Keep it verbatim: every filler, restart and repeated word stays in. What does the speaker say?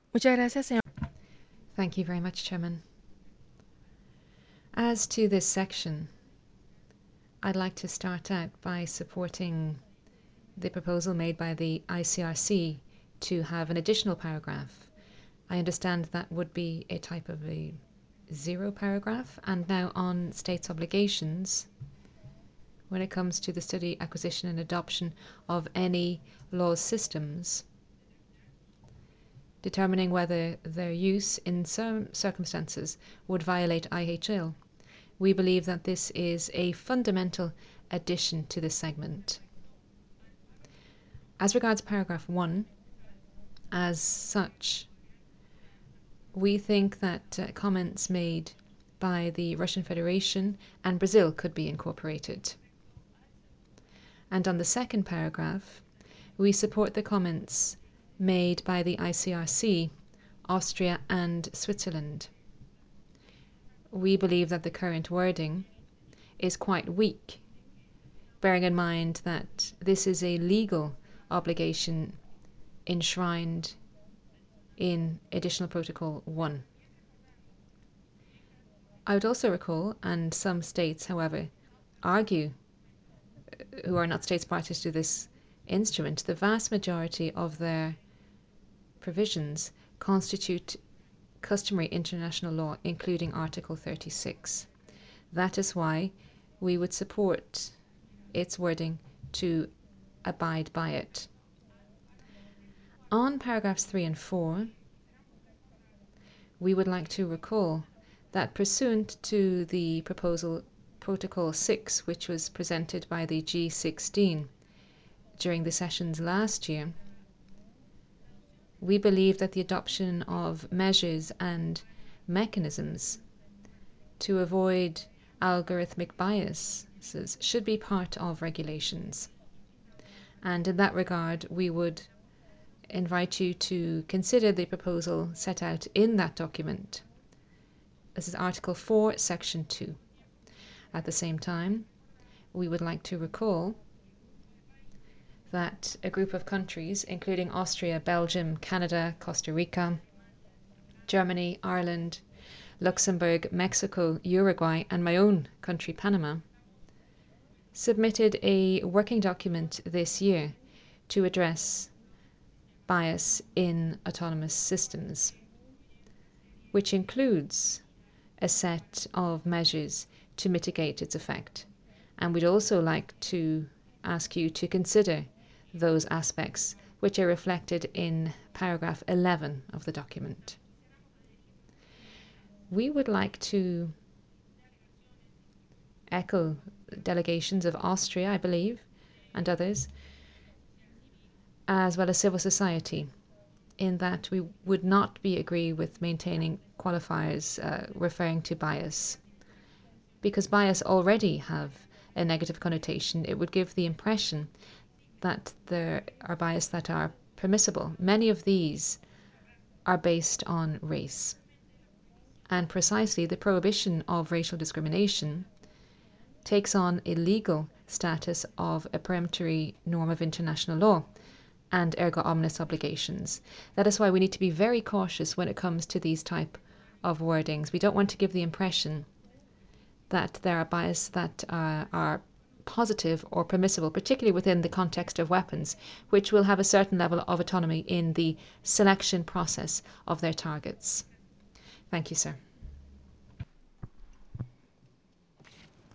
Muchas gracias, señor. Thank you very much, Chairman. As to this section, I'd like to start out by supporting the proposal made by the I C R C to have an additional paragraph. I understand that would be a type of a zero paragraph. And now on states' obligations, when it comes to the study, acquisition and adoption of any law systems, determining whether their use in some circumstances would violate I H L. We believe that this is a fundamental addition to this segment. As regards paragraph one, as such, we think that uh, comments made by the Russian Federation and Brazil could be incorporated. And on the second paragraph, we support the comments made by the I C R C, Austria and Switzerland. We believe that the current wording is quite weak, bearing in mind that this is a legal obligation enshrined in Additional Protocol one. I would also recall, and some states, however, argue, who are not states parties to this instrument, the vast majority of their provisions constitute customary international law, including Article thirty-six. That is why we would support its wording to abide by it. On paragraphs three and four, we would like to recall that pursuant to the proposal Protocol six, which was presented by the G sixteen during the sessions last year, we believe that the adoption of measures and mechanisms to avoid algorithmic biases should be part of regulations. And in that regard, we would invite you to consider the proposal set out in that document. This is Article four, Section two. At the same time, we would like to recall that a group of countries, including Austria, Belgium, Canada, Costa Rica, Germany, Ireland, Luxembourg, Mexico, Uruguay, and my own country, Panama, submitted a working document this year to address bias in autonomous systems, which includes a set of measures to mitigate its effect. And we'd also like to ask you to consider those aspects which are reflected in paragraph eleven of the document. We would like to echo delegations of Austria, I believe, and others, as well as civil society, in that we would not be agree with maintaining qualifiers uh, referring to bias. Because bias already have a negative connotation, it would give the impression that there are bias that are permissible. Many of these are based on race. And precisely the prohibition of racial discrimination takes on a legal status of a peremptory norm of international law and erga omnes obligations. That is why we need to be very cautious when it comes to these type of wordings. We don't want to give the impression that there are bias that uh, are positive or permissible, particularly within the context of weapons, which will have a certain level of autonomy in the selection process of their targets. Thank you, sir.